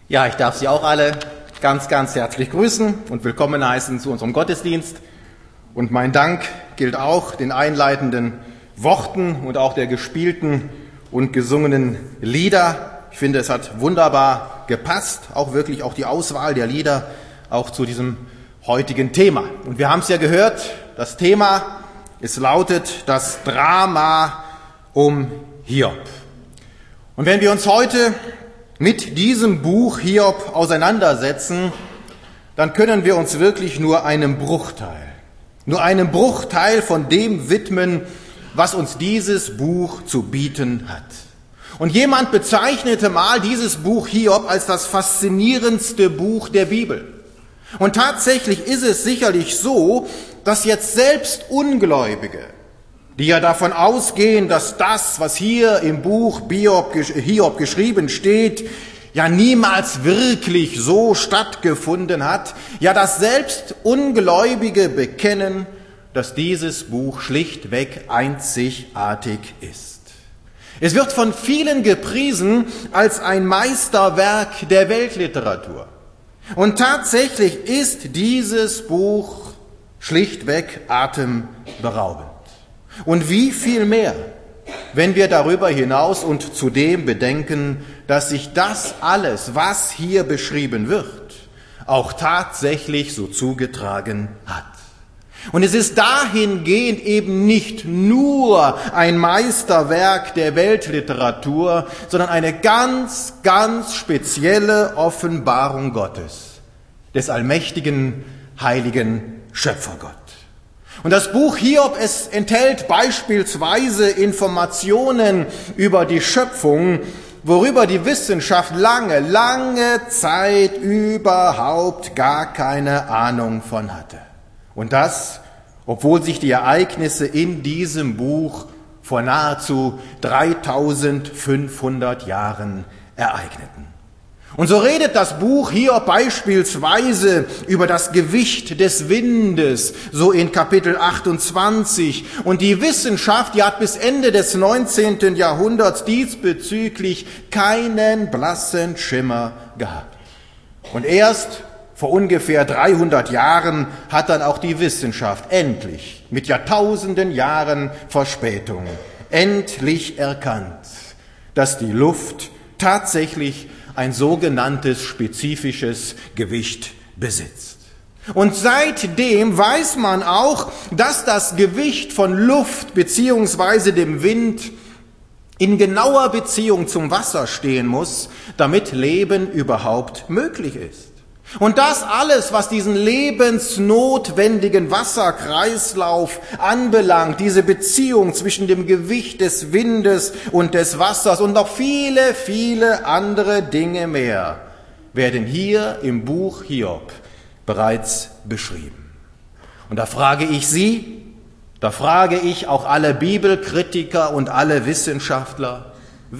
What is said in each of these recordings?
Ja, ich darf Sie auch alle ganz, ganz herzlich grüßen und willkommen heißen zu unserem Gottesdienst. Und mein Dank gilt auch den einleitenden Worten und auch der gespielten und gesungenen Lieder. Ich finde, es hat wunderbar gepasst, auch wirklich auch die Auswahl der Lieder, auch zu diesem heutigen Thema. Und wir haben es ja gehört, das Thema, es lautet das Drama um Hiob. Und wenn wir uns heute mit diesem Buch Hiob auseinandersetzen, dann können wir uns wirklich nur einem Bruchteil von dem widmen, was uns dieses Buch zu bieten hat. Und jemand bezeichnete mal dieses Buch Hiob als das faszinierendste Buch der Bibel. Und tatsächlich ist es sicherlich so, dass jetzt selbst Ungläubige, die ja davon ausgehen, dass das, was hier im Buch Hiob geschrieben steht, ja niemals wirklich so stattgefunden hat, ja, dass selbst Ungläubige bekennen, dass dieses Buch schlichtweg einzigartig ist. Es wird von vielen gepriesen als ein Meisterwerk der Weltliteratur. Und tatsächlich ist dieses Buch schlichtweg atemberaubend. Und wie viel mehr, wenn wir darüber hinaus und zudem bedenken, dass sich das alles, was hier beschrieben wird, auch tatsächlich so zugetragen hat. Und es ist dahingehend eben nicht nur ein Meisterwerk der Weltliteratur, sondern eine ganz, ganz spezielle Offenbarung Gottes, des allmächtigen, heiligen Schöpfergott. Und das Buch Hiob, es enthält beispielsweise Informationen über die Schöpfung, worüber die Wissenschaft lange Zeit überhaupt gar keine Ahnung von hatte. Und das, obwohl sich die Ereignisse in diesem Buch vor nahezu 3500 Jahren ereigneten. Und so redet das Buch Hiob beispielsweise über das Gewicht des Windes, so in Kapitel 28. Und die Wissenschaft, die hat bis Ende des 19. Jahrhunderts diesbezüglich keinen blassen Schimmer gehabt. Und erst vor ungefähr 300 Jahren hat dann auch die Wissenschaft endlich, mit Jahrtausenden Jahren Verspätung, endlich erkannt, dass die Luft tatsächlich ein sogenanntes spezifisches Gewicht besitzt. Und seitdem weiß man auch, dass das Gewicht von Luft bzw. dem Wind in genauer Beziehung zum Wasser stehen muss, damit Leben überhaupt möglich ist. Und das alles, was diesen lebensnotwendigen Wasserkreislauf anbelangt, diese Beziehung zwischen dem Gewicht des Windes und des Wassers und noch viele, viele andere Dinge mehr, werden hier im Buch Hiob bereits beschrieben. Und da frage ich Sie, da frage ich auch alle Bibelkritiker und alle Wissenschaftler,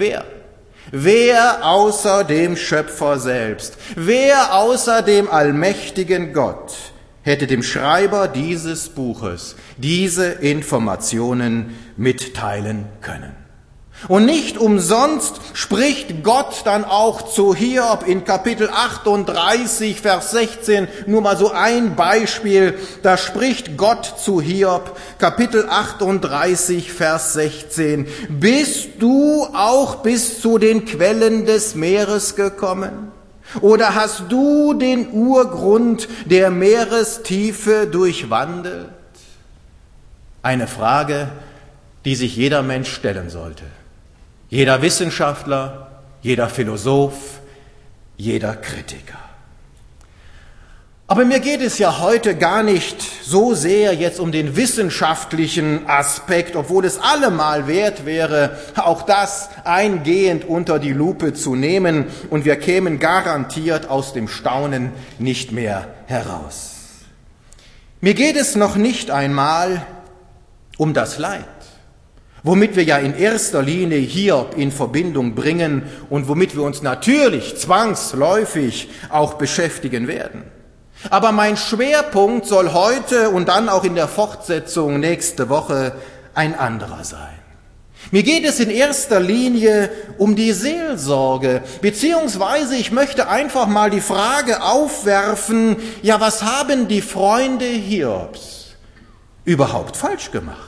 wer außer dem Schöpfer selbst, wer außer dem allmächtigen Gott hätte dem Schreiber dieses Buches diese Informationen mitteilen können? Und nicht umsonst spricht Gott dann auch zu Hiob in Kapitel 38, Vers 16, nur mal so ein Beispiel, da spricht Gott zu Hiob, Kapitel 38, Vers 16, bist du auch bis zu den Quellen des Meeres gekommen? Oder hast du den Urgrund der Meerestiefe durchwandelt? Eine Frage, die sich jeder Mensch stellen sollte. Jeder Wissenschaftler, jeder Philosoph, jeder Kritiker. Aber mir geht es ja heute gar nicht so sehr jetzt um den wissenschaftlichen Aspekt, obwohl es allemal wert wäre, auch das eingehend unter die Lupe zu nehmen, und wir kämen garantiert aus dem Staunen nicht mehr heraus. Mir geht es noch nicht einmal um das Leid, womit wir ja in erster Linie Hiob in Verbindung bringen und womit wir uns natürlich zwangsläufig auch beschäftigen werden. Aber mein Schwerpunkt soll heute und dann auch in der Fortsetzung nächste Woche ein anderer sein. Mir geht es in erster Linie um die Seelsorge, beziehungsweise ich möchte einfach mal die Frage aufwerfen, ja, was haben die Freunde Hiobs überhaupt falsch gemacht?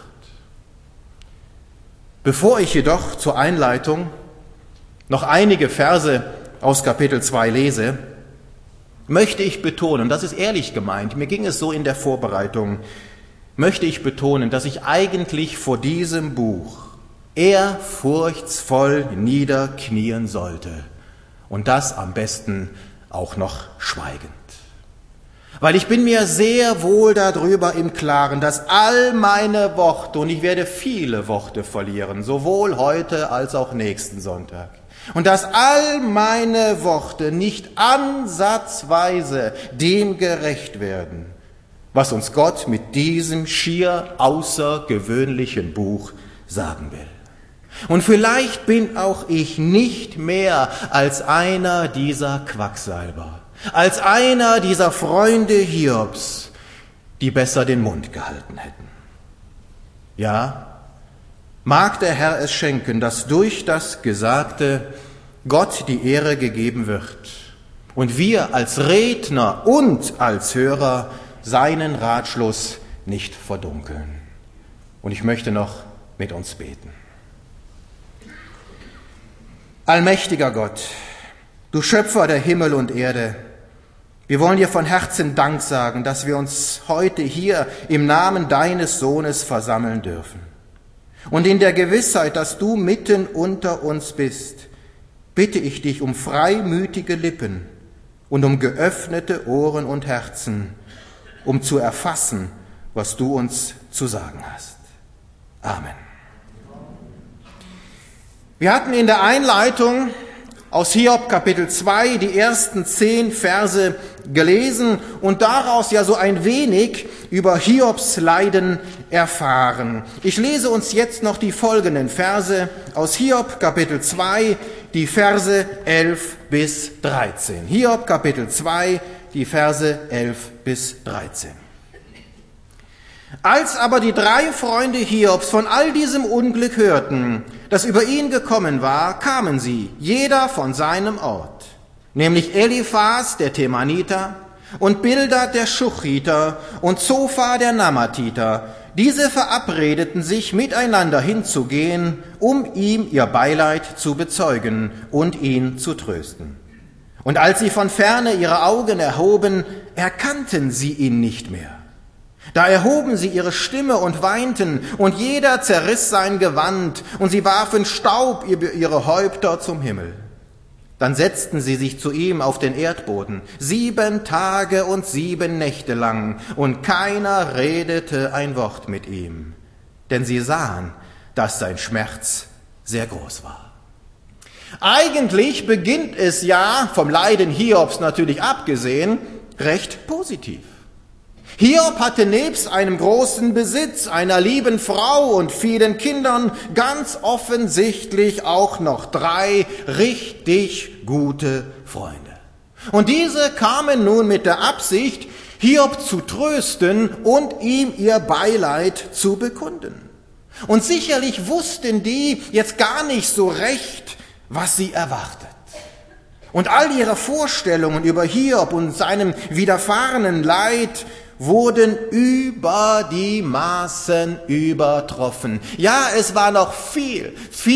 Bevor ich jedoch zur Einleitung noch einige Verse aus Kapitel 2 lese, möchte ich betonen, das ist ehrlich gemeint, mir ging es so in der Vorbereitung, möchte ich betonen, dass ich eigentlich vor diesem Buch ehrfurchtsvoll niederknien sollte und das am besten auch noch schweigend. Weil ich bin mir sehr wohl darüber im Klaren, dass all meine Worte, und ich werde viele Worte verlieren, sowohl heute als auch nächsten Sonntag, und dass all meine Worte nicht ansatzweise dem gerecht werden, was uns Gott mit diesem schier außergewöhnlichen Buch sagen will. Und vielleicht bin auch ich nicht mehr als einer dieser Quacksalber, als einer dieser Freunde Hiobs, die besser den Mund gehalten hätten. Ja, mag der Herr es schenken, dass durch das Gesagte Gott die Ehre gegeben wird und wir als Redner und als Hörer seinen Ratschluss nicht verdunkeln. Und ich möchte noch mit uns beten. Allmächtiger Gott, du Schöpfer der Himmel und Erde, wir wollen dir von Herzen Dank sagen, dass wir uns heute hier im Namen deines Sohnes versammeln dürfen. Und in der Gewissheit, dass du mitten unter uns bist, bitte ich dich um freimütige Lippen und um geöffnete Ohren und Herzen, um zu erfassen, was du uns zu sagen hast. Amen. Wir hatten in der Einleitung aus Hiob Kapitel 2 die ersten 10 Verse gelesen und daraus ja so ein wenig über Hiobs Leiden erfahren. Ich lese uns jetzt noch die folgenden Verse aus Hiob Kapitel 2, die Verse 11 bis 13. Hiob Kapitel 2, die Verse 11 bis 13. Als aber die 3 Freunde Hiobs von all diesem Unglück hörten, das über ihn gekommen war, kamen sie, jeder von seinem Ort, nämlich Eliphas, der Temaniter, und Bildad, der Schuchiter, und Zophar, der Namatiter. Diese verabredeten sich, miteinander hinzugehen, um ihm ihr Beileid zu bezeugen und ihn zu trösten. Und als sie von ferne ihre Augen erhoben, erkannten sie ihn nicht mehr. Da erhoben sie ihre Stimme und weinten, und jeder zerriss sein Gewand, und sie warfen Staub über ihre Häupter zum Himmel. Dann setzten sie sich zu ihm auf den Erdboden, 7 Tage und 7 Nächte lang, und keiner redete ein Wort mit ihm, denn sie sahen, dass sein Schmerz sehr groß war. Eigentlich beginnt es ja, vom Leiden Hiobs natürlich abgesehen, recht positiv. Hiob hatte nebst einem großen Besitz, einer lieben Frau und vielen Kindern ganz offensichtlich auch noch 3 richtig gute Freunde. Und diese kamen nun mit der Absicht, Hiob zu trösten und ihm ihr Beileid zu bekunden. Und sicherlich wussten die jetzt gar nicht so recht, was sie erwartet. Und all ihre Vorstellungen über Hiob und seinem widerfahrenen Leid wurden über die Maßen übertroffen. Ja, es war noch viel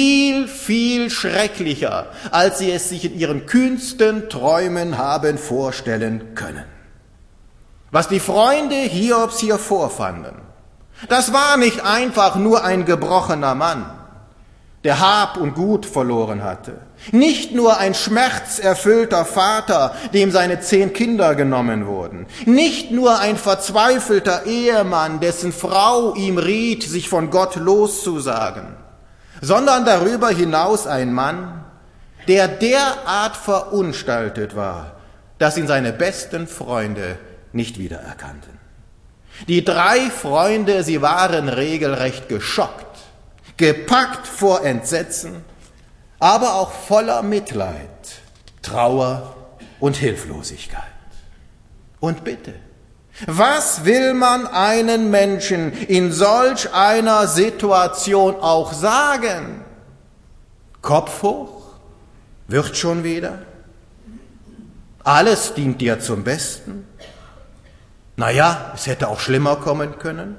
schrecklicher, als sie es sich in ihren kühnsten Träumen haben vorstellen können. Was die Freunde Hiobs hier vorfanden, das war nicht einfach nur ein gebrochener Mann, der Hab und Gut verloren hatte. Nicht nur ein schmerzerfüllter Vater, dem seine 10 Kinder genommen wurden. Nicht nur ein verzweifelter Ehemann, dessen Frau ihm riet, sich von Gott loszusagen, sondern darüber hinaus ein Mann, der derart verunstaltet war, dass ihn seine besten Freunde nicht wiedererkannten. Die 3 Freunde, sie waren regelrecht geschockt, gepackt vor Entsetzen, aber auch voller Mitleid, Trauer und Hilflosigkeit. Und bitte, Was will man einen Menschen in solch einer Situation auch sagen? Kopf hoch, wird schon wieder. Alles dient dir zum Besten. Naja, es hätte auch schlimmer kommen können.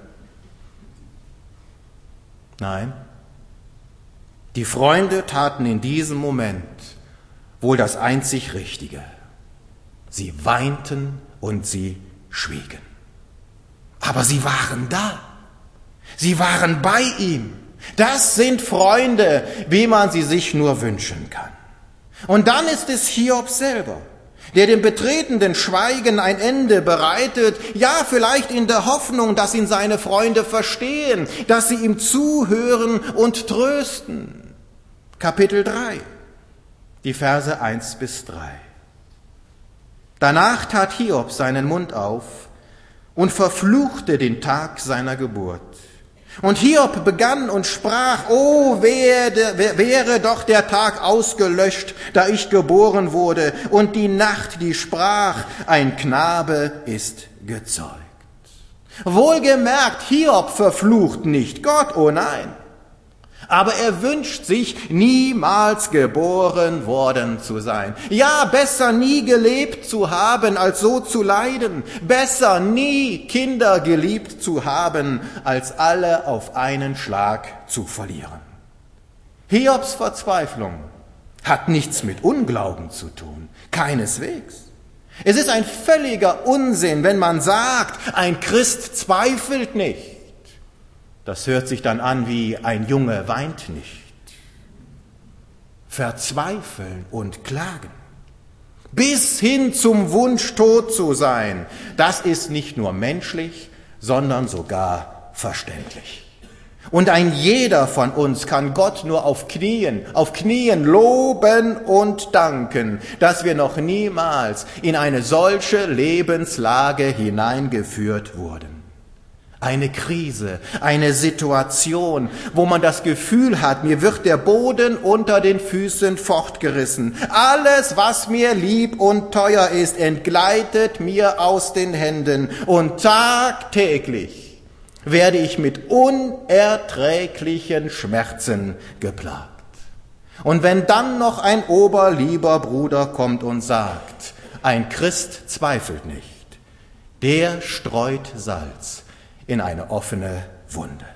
Nein, die Freunde taten in diesem Moment wohl das einzig Richtige. Sie weinten und sie schwiegen. Aber sie waren da. Sie waren bei ihm. Das sind Freunde, wie man sie sich nur wünschen kann. Und dann ist es Hiob selber, der dem betretenden Schweigen ein Ende bereitet, ja, vielleicht in der Hoffnung, dass ihn seine Freunde verstehen, dass sie ihm zuhören und trösten. Kapitel 3, die Verse 1-3. Danach tat Hiob seinen Mund auf und verfluchte den Tag seiner Geburt. Und Hiob begann und sprach, oh, wäre doch der Tag ausgelöscht, da ich geboren wurde, und die Nacht, die sprach, ein Knabe ist gezeugt. Wohlgemerkt, Hiob verflucht nicht Gott, oh nein. Aber er wünscht sich, niemals geboren worden zu sein. Ja, besser nie gelebt zu haben, als so zu leiden. Besser nie Kinder geliebt zu haben, als alle auf einen Schlag zu verlieren. Hiobs Verzweiflung hat nichts mit Unglauben zu tun, keineswegs. Es ist ein völliger Unsinn, wenn man sagt, ein Christ zweifelt nicht. Das hört sich dann an wie ein Junge weint nicht. Verzweifeln und klagen, bis hin zum Wunsch, tot zu sein, das ist nicht nur menschlich, sondern sogar verständlich. Und ein jeder von uns kann Gott nur auf Knien loben und danken, dass wir noch niemals in eine solche Lebenslage hineingeführt wurden. Eine Krise, eine Situation, wo man das Gefühl hat, mir wird der Boden unter den Füßen fortgerissen. Alles, was mir lieb und teuer ist, entgleitet mir aus den Händen. Und tagtäglich werde ich mit unerträglichen Schmerzen geplagt. Und wenn dann noch ein oberlieber Bruder kommt und sagt, ein Christ zweifelt nicht, der streut Salz in eine offene Wunde.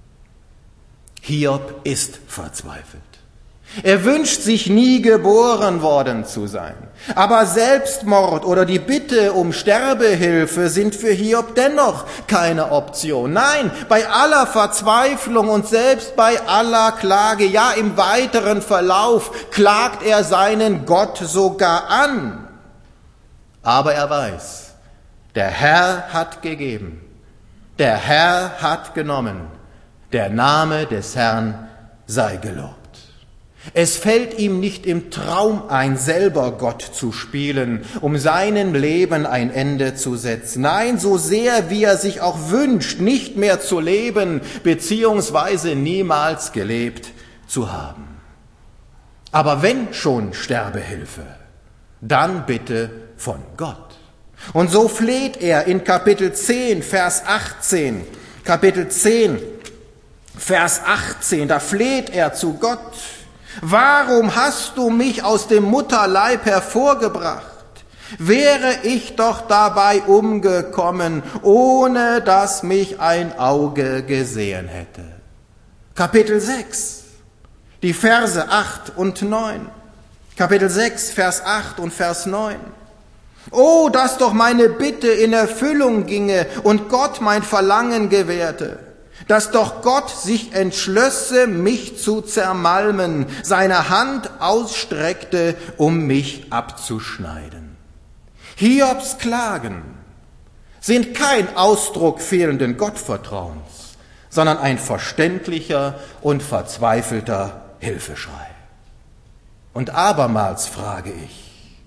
Hiob ist verzweifelt. Er wünscht sich nie geboren worden zu sein. Aber Selbstmord oder die Bitte um Sterbehilfe sind für Hiob dennoch keine Option. Nein, bei aller Verzweiflung und selbst bei aller Klage, ja im weiteren Verlauf, klagt er seinen Gott sogar an. Aber er weiß, der Herr hat gegeben. Der Herr hat genommen, der Name des Herrn sei gelobt. Es fällt ihm nicht im Traum ein, selber Gott zu spielen, um seinem Leben ein Ende zu setzen. Nein, so sehr wie er sich auch wünscht, nicht mehr zu leben, beziehungsweise niemals gelebt zu haben. Aber wenn schon Sterbehilfe, dann bitte von Gott. Und so fleht er in Kapitel 10, Vers 18. Kapitel 10, Vers 18, da fleht er zu Gott. Warum hast du mich aus dem Mutterleib hervorgebracht? Wäre ich doch dabei umgekommen, ohne dass mich ein Auge gesehen hätte. Kapitel 6, die Verse 8 und 9. Kapitel 6, Vers 8 und Vers 9. Oh, dass doch meine Bitte in Erfüllung ginge und Gott mein Verlangen gewährte, dass doch Gott sich entschlösse, mich zu zermalmen, seine Hand ausstreckte, um mich abzuschneiden. Hiobs Klagen sind kein Ausdruck fehlenden Gottvertrauens, sondern ein verständlicher und verzweifelter Hilfeschrei. Und abermals frage ich,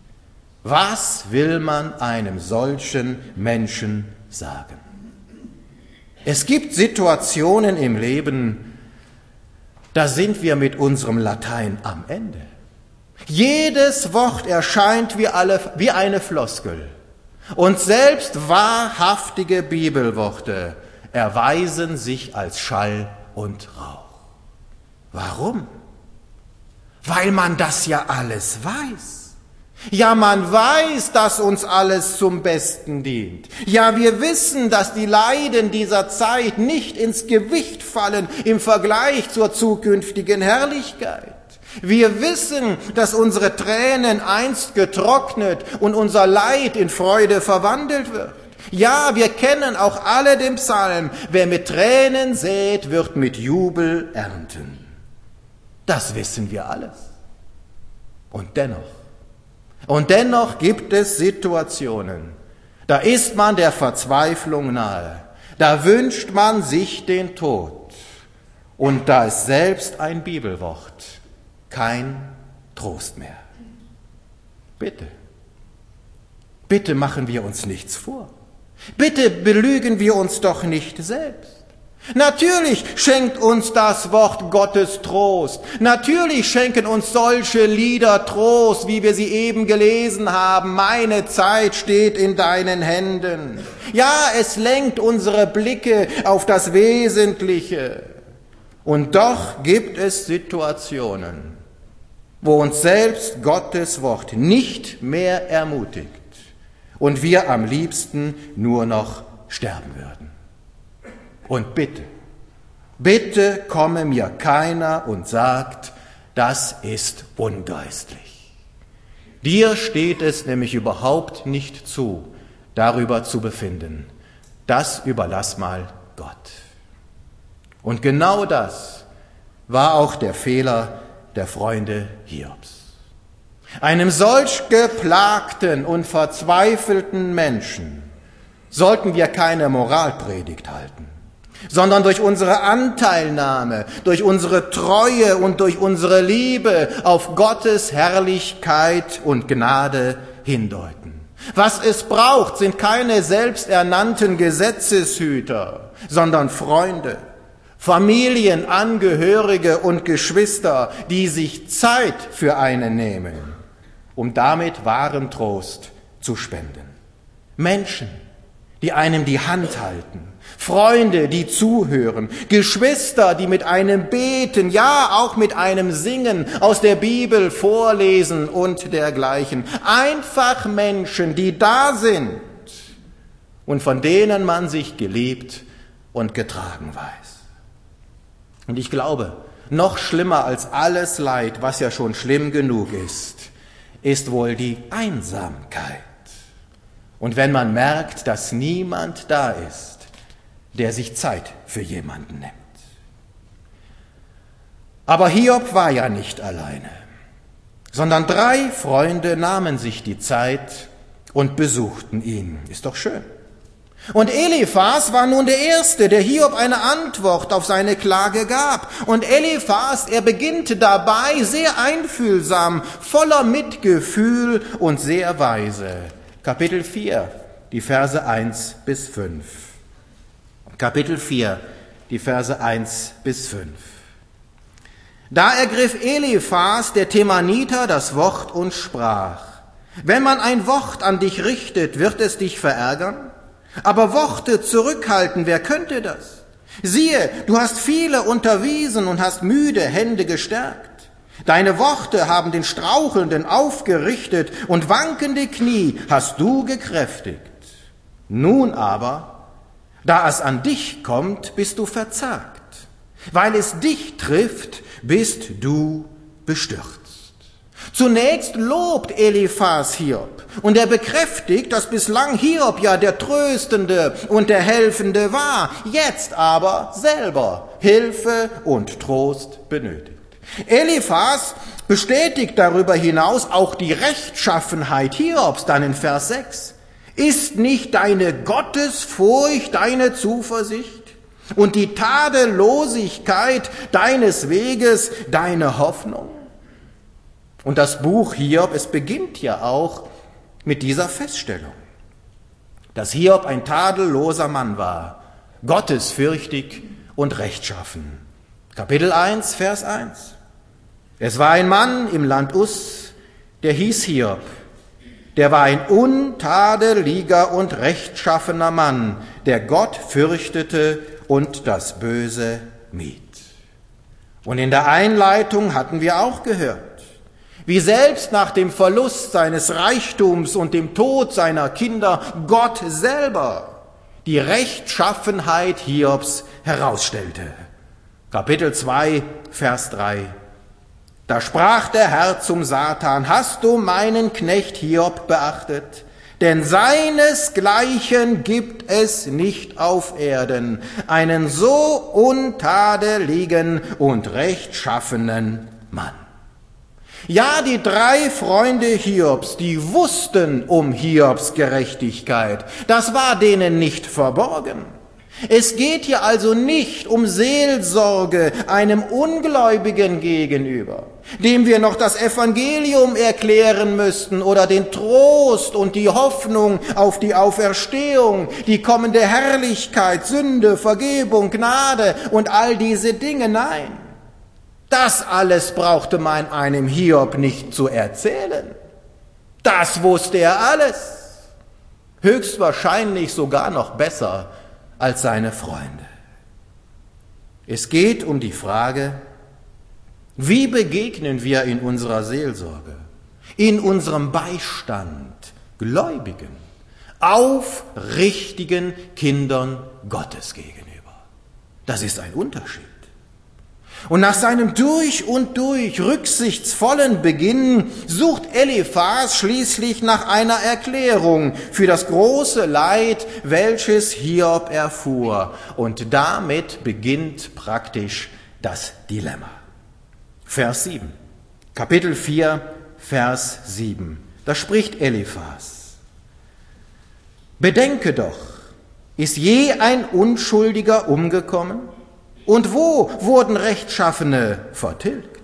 was will man einem solchen Menschen sagen? Es gibt Situationen im Leben, da sind wir mit unserem Latein am Ende. Jedes Wort erscheint wie eine Floskel. Und selbst wahrhaftige Bibelworte erweisen sich als Schall und Rauch. Warum? Weil man das ja alles weiß. Ja, man weiß, dass uns alles zum Besten dient. Ja, wir wissen, dass die Leiden dieser Zeit nicht ins Gewicht fallen im Vergleich zur zukünftigen Herrlichkeit. Wir wissen, dass unsere Tränen einst getrocknet und unser Leid in Freude verwandelt wird. Ja, wir kennen auch alle den Psalm: Wer mit Tränen sät, wird mit Jubel ernten. Das wissen wir alles. Und dennoch gibt es Situationen, da ist man der Verzweiflung nahe, da wünscht man sich den Tod. Und da ist selbst ein Bibelwort kein Trost mehr. Bitte machen wir uns nichts vor. Bitte belügen wir uns doch nicht selbst. Natürlich schenkt uns das Wort Gottes Trost. Natürlich schenken uns solche Lieder Trost, wie wir sie eben gelesen haben. Meine Zeit steht in deinen Händen. Ja, es lenkt unsere Blicke auf das Wesentliche. Und doch gibt es Situationen, wo uns selbst Gottes Wort nicht mehr ermutigt und wir am liebsten nur noch sterben würden. Und bitte komme mir keiner und sagt, das ist ungeistlich. Dir steht es nämlich überhaupt nicht zu, darüber zu befinden. Das überlass mal Gott. Und genau das war auch der Fehler der Freunde Hiobs. Einem solch geplagten und verzweifelten Menschen sollten wir keine Moralpredigt halten, sondern durch unsere Anteilnahme, durch unsere Treue und durch unsere Liebe auf Gottes Herrlichkeit und Gnade hindeuten. Was es braucht, sind keine selbsternannten Gesetzeshüter, sondern Freunde, Familienangehörige und Geschwister, die sich Zeit für einen nehmen, um damit wahren Trost zu spenden. Menschen, die einem die Hand halten, Freunde, die zuhören, Geschwister, die mit einem beten, ja auch mit einem Singen, aus der Bibel vorlesen und dergleichen. Einfach Menschen, die da sind und von denen man sich geliebt und getragen weiß. Und ich glaube, noch schlimmer als alles Leid, was ja schon schlimm genug ist wohl die Einsamkeit. Und wenn man merkt, dass niemand da ist, der sich Zeit für jemanden nimmt. Aber Hiob war ja nicht alleine, sondern 3 Freunde nahmen sich die Zeit und besuchten ihn. Ist doch schön. Und Eliphas war nun der Erste, der Hiob eine Antwort auf seine Klage gab. Und Eliphas, er beginnt dabei sehr einfühlsam, voller Mitgefühl und sehr weise. Kapitel 4, die Verse 1 bis 5. Kapitel 4, die Verse 1 bis 5. Da ergriff Eliphas, der Temaniter, das Wort und sprach: Wenn man ein Wort an dich richtet, wird es dich verärgern? Aber Worte zurückhalten, wer könnte das? Siehe, du hast viele unterwiesen und hast müde Hände gestärkt. Deine Worte haben den Strauchelnden aufgerichtet und wankende Knie hast du gekräftigt. Nun aber, da es an dich kommt, bist du verzagt. Weil es dich trifft, bist du bestürzt. Zunächst lobt Eliphas Hiob und er bekräftigt, dass bislang Hiob ja der Tröstende und der Helfende war, jetzt aber selber Hilfe und Trost benötigt. Eliphas bestätigt darüber hinaus auch die Rechtschaffenheit Hiobs, dann in Vers 6. Ist nicht deine Gottesfurcht deine Zuversicht und die Tadellosigkeit deines Weges deine Hoffnung? Und das Buch Hiob, es beginnt ja auch mit dieser Feststellung, dass Hiob ein tadelloser Mann war, gottesfürchtig und rechtschaffen. Kapitel 1, Vers 1. Es war ein Mann im Land Us, der hieß Hiob. Der war ein untadeliger und rechtschaffener Mann, der Gott fürchtete und das Böse mied. Und in der Einleitung hatten wir auch gehört, wie selbst nach dem Verlust seines Reichtums und dem Tod seiner Kinder Gott selber die Rechtschaffenheit Hiobs herausstellte. Kapitel 2, Vers 3. Da sprach der Herr zum Satan: Hast du meinen Knecht Hiob beachtet? Denn seinesgleichen gibt es nicht auf Erden, einen so untadeligen und rechtschaffenen Mann. Ja, die 3 Freunde Hiobs, die wussten um Hiobs Gerechtigkeit. Das war denen nicht verborgen. Es geht hier also nicht um Seelsorge einem Ungläubigen gegenüber, dem wir noch das Evangelium erklären müssten oder den Trost und die Hoffnung auf die Auferstehung, die kommende Herrlichkeit, Sünde, Vergebung, Gnade und all diese Dinge. Nein, das alles brauchte man einem Hiob nicht zu erzählen. Das wusste er alles, höchstwahrscheinlich sogar noch besser als seine Freunde. Es geht um die Frage, wie begegnen wir in unserer Seelsorge, in unserem Beistand Gläubigen, aufrichtigen Kindern Gottes gegenüber. Das ist ein Unterschied. Und nach seinem durch und durch rücksichtsvollen Beginn sucht Eliphas schließlich nach einer Erklärung für das große Leid, welches Hiob erfuhr. Und damit beginnt praktisch das Dilemma. Vers 7, Kapitel 4, Vers 7. Da spricht Eliphas: Bedenke doch, ist je ein Unschuldiger umgekommen? Und wo wurden Rechtschaffene vertilgt?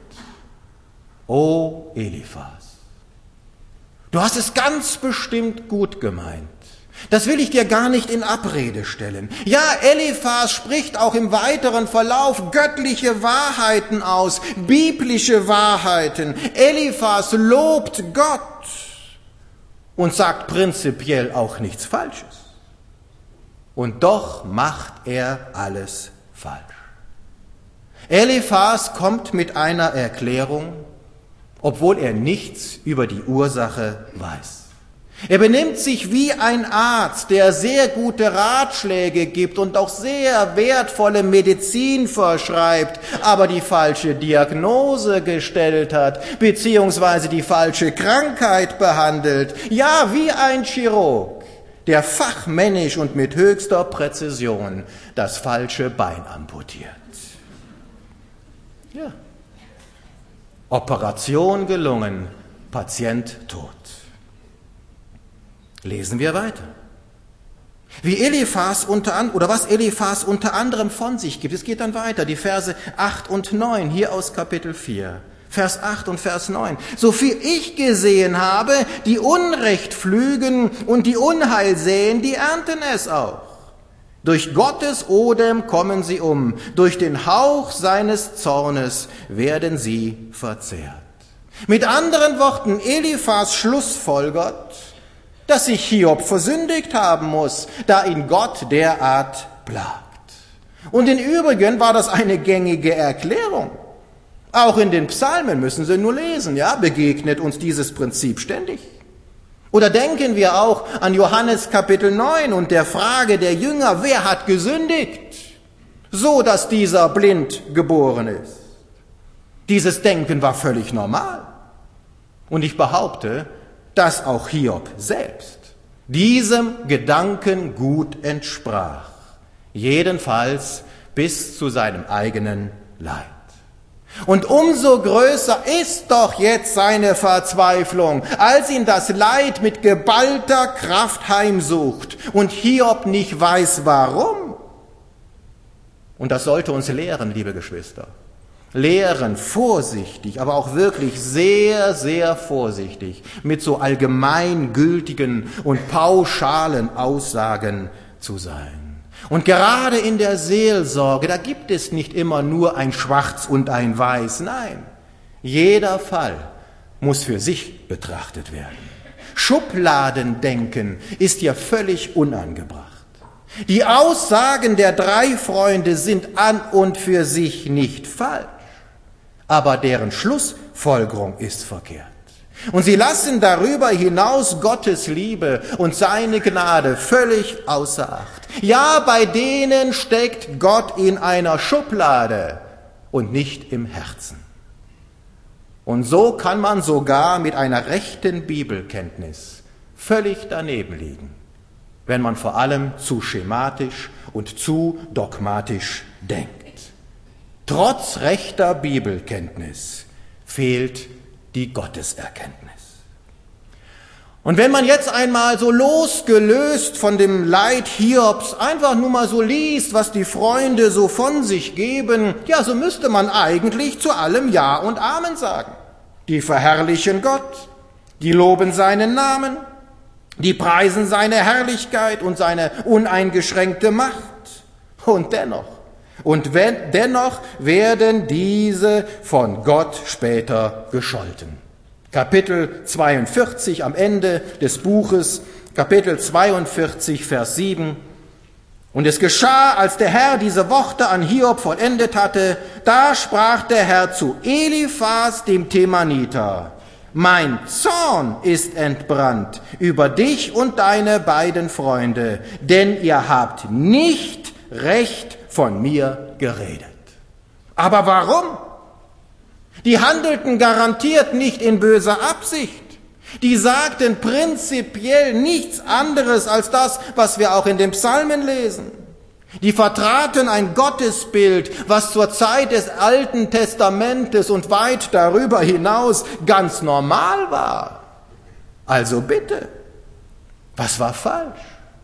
O Eliphas, du hast es ganz bestimmt gut gemeint. Das will ich dir gar nicht in Abrede stellen. Ja, Eliphas spricht auch im weiteren Verlauf göttliche Wahrheiten aus, biblische Wahrheiten. Eliphas lobt Gott und sagt prinzipiell auch nichts Falsches. Und doch macht er alles falsch. Eliphas kommt mit einer Erklärung, obwohl er nichts über die Ursache weiß. Er benimmt sich wie ein Arzt, der sehr gute Ratschläge gibt und auch sehr wertvolle Medizin verschreibt, aber die falsche Diagnose gestellt hat, beziehungsweise die falsche Krankheit behandelt. Ja, wie ein Chirurg, der fachmännisch und mit höchster Präzision das falsche Bein amputiert. Ja. Operation gelungen, Patient tot. Lesen wir weiter. Was Eliphas unter anderem von sich gibt. Es geht dann weiter, die Verse 8 und 9, hier aus Kapitel 4. Vers 8 und Vers 9. So viel ich gesehen habe, die Unrecht pflügen und die Unheil säen, die ernten es auch. Durch Gottes Odem kommen sie um, durch den Hauch seines Zornes werden sie verzehrt. Mit anderen Worten, Eliphas schlussfolgert, dass sich Hiob versündigt haben muss, da ihn Gott derart plagt. Und im Übrigen war das eine gängige Erklärung. Auch in den Psalmen müssen Sie nur lesen, ja, begegnet uns dieses Prinzip ständig. Oder denken wir auch an Johannes Kapitel 9 und der Frage der Jünger, wer hat gesündigt, so dass dieser blind geboren ist. Dieses Denken war völlig normal. Und ich behaupte, dass auch Hiob selbst diesem Gedanken gut entsprach, jedenfalls bis zu seinem eigenen Leid. Und umso größer ist doch jetzt seine Verzweiflung, als ihn das Leid mit geballter Kraft heimsucht und Hiob nicht weiß, warum. Und das sollte uns lehren, liebe Geschwister. Lehren, vorsichtig, aber auch wirklich sehr, sehr vorsichtig mit so allgemeingültigen und pauschalen Aussagen zu sein. Und gerade in der Seelsorge, da gibt es nicht immer nur ein Schwarz und ein Weiß. Nein, jeder Fall muss für sich betrachtet werden. Schubladendenken ist ja völlig unangebracht. Die Aussagen der drei Freunde sind an und für sich nicht falsch, aber deren Schlussfolgerung ist verkehrt. Und sie lassen darüber hinaus Gottes Liebe und seine Gnade völlig außer Acht. Ja, bei denen steckt Gott in einer Schublade und nicht im Herzen. Und so kann man sogar mit einer rechten Bibelkenntnis völlig daneben liegen, wenn man vor allem zu schematisch und zu dogmatisch denkt. Trotz rechter Bibelkenntnis fehlt die Gotteserkenntnis. Und wenn man jetzt einmal so losgelöst von dem Leid Hiobs einfach nur mal so liest, was die Freunde so von sich geben, ja, so müsste man eigentlich zu allem Ja und Amen sagen. Die verherrlichen Gott, die loben seinen Namen, die preisen seine Herrlichkeit und seine uneingeschränkte Macht. Und dennoch werden diese von Gott später gescholten. Kapitel 42 am Ende des Buches, Kapitel 42, Vers 7. Und es geschah, als der Herr diese Worte an Hiob vollendet hatte, da sprach der Herr zu Eliphas, dem Temaniter: Mein Zorn ist entbrannt über dich und deine beiden Freunde, denn ihr habt nicht recht von mir geredet. Aber warum? Die handelten garantiert nicht in böser Absicht. Die sagten prinzipiell nichts anderes als das, was wir auch in den Psalmen lesen. Die vertraten ein Gottesbild, was zur Zeit des Alten Testamentes und weit darüber hinaus ganz normal war. Also bitte, was war falsch?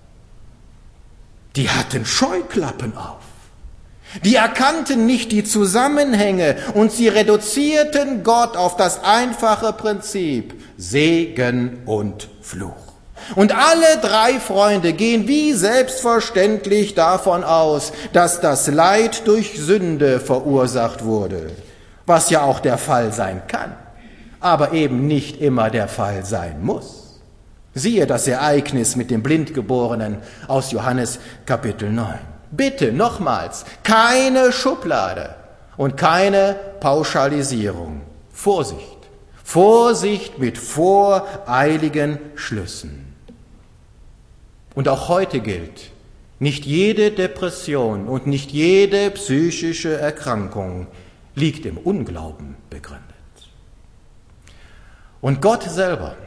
Die hatten Scheuklappen auf. Die erkannten nicht die Zusammenhänge und sie reduzierten Gott auf das einfache Prinzip Segen und Fluch. Und alle drei Freunde gehen wie selbstverständlich davon aus, dass das Leid durch Sünde verursacht wurde, was ja auch der Fall sein kann, aber eben nicht immer der Fall sein muss. Siehe das Ereignis mit dem Blindgeborenen aus Johannes Kapitel 9. Bitte nochmals, keine Schublade und keine Pauschalisierung. Vorsicht, Vorsicht mit voreiligen Schlüssen. Und auch heute gilt, nicht jede Depression und nicht jede psychische Erkrankung liegt im Unglauben begründet. Und Gott selber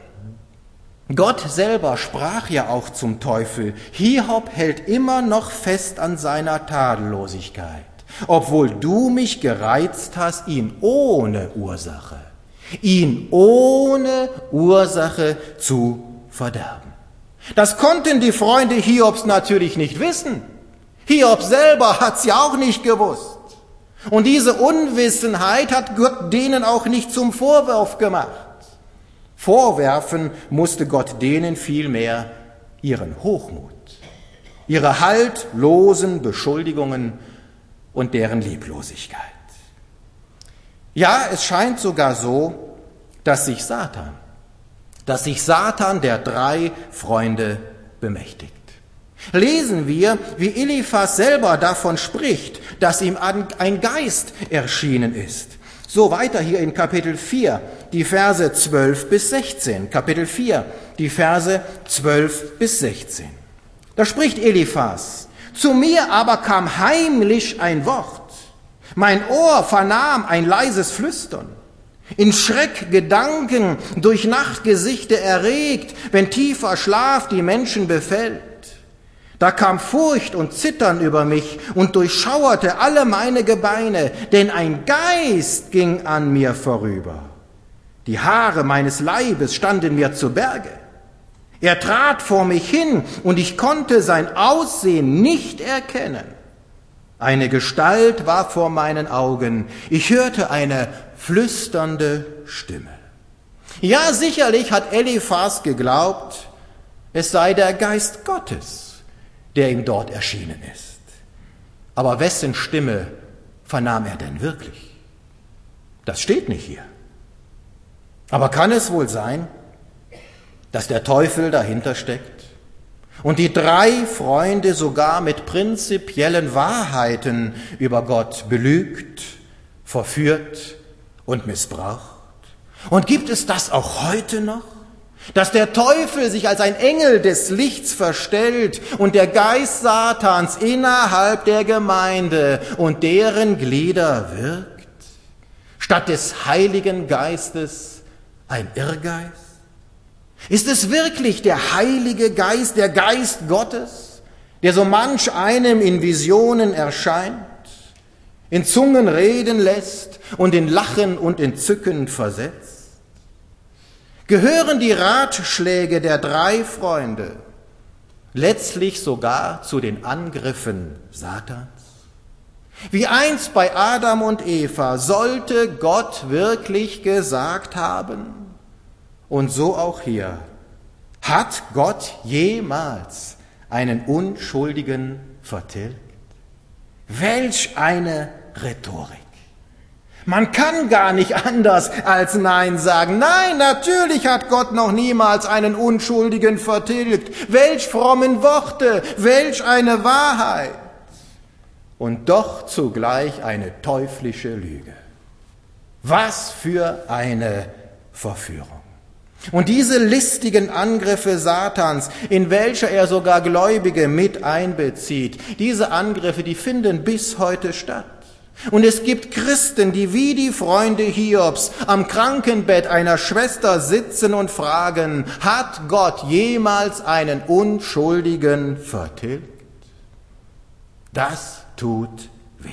sprach ja auch zum Teufel: Hiob hält immer noch fest an seiner Tadellosigkeit, obwohl du mich gereizt hast, ihn ohne Ursache zu verderben. Das konnten die Freunde Hiobs natürlich nicht wissen. Hiob selber hat's ja auch nicht gewusst. Und diese Unwissenheit hat Gott denen auch nicht zum Vorwurf gemacht. Vorwerfen musste Gott denen vielmehr ihren Hochmut, ihre haltlosen Beschuldigungen und deren Lieblosigkeit. Ja, es scheint sogar so, dass sich Satan der drei Freunde bemächtigt. Lesen wir, wie Eliphas selber davon spricht, dass ihm ein Geist erschienen ist. So weiter hier in Kapitel 4, die Verse 12 bis 16. Kapitel 4, die Verse 12 bis 16. Da spricht Eliphas: Zu mir aber kam heimlich ein Wort. Mein Ohr vernahm ein leises Flüstern. In Schreckgedanken durch Nachtgesichte erregt, wenn tiefer Schlaf die Menschen befällt. Da kam Furcht und Zittern über mich und durchschauerte alle meine Gebeine, denn ein Geist ging an mir vorüber. Die Haare meines Leibes standen mir zu Berge. Er trat vor mich hin und ich konnte sein Aussehen nicht erkennen. Eine Gestalt war vor meinen Augen. Ich hörte eine flüsternde Stimme. Ja, sicherlich hat Eliphas geglaubt, es sei der Geist Gottes, der ihm dort erschienen ist. Aber wessen Stimme vernahm er denn wirklich? Das steht nicht hier. Aber kann es wohl sein, dass der Teufel dahinter steckt und die 3 Freunde sogar mit prinzipiellen Wahrheiten über Gott belügt, verführt und missbraucht? Und gibt es das auch heute noch? Dass der Teufel sich als ein Engel des Lichts verstellt und der Geist Satans innerhalb der Gemeinde und deren Glieder wirkt? Statt des Heiligen Geistes ein Irrgeist? Ist es wirklich der Heilige Geist, der Geist Gottes, der so manch einem in Visionen erscheint, in Zungen reden lässt und in Lachen und Entzücken versetzt? Gehören die Ratschläge der 3 Freunde letztlich sogar zu den Angriffen Satans? Wie einst bei Adam und Eva sollte Gott wirklich gesagt haben, und so auch hier, hat Gott jemals einen Unschuldigen vertilgt? Welch eine Rhetorik! Man kann gar nicht anders als Nein sagen. Nein, natürlich hat Gott noch niemals einen Unschuldigen vertilgt. Welch frommen Worte, welch eine Wahrheit. Und doch zugleich eine teuflische Lüge. Was für eine Verführung. Und diese listigen Angriffe Satans, in welcher er sogar Gläubige mit einbezieht, diese Angriffe, die finden bis heute statt. Und es gibt Christen, die wie die Freunde Hiobs am Krankenbett einer Schwester sitzen und fragen, hat Gott jemals einen Unschuldigen vertilgt? Das tut weh.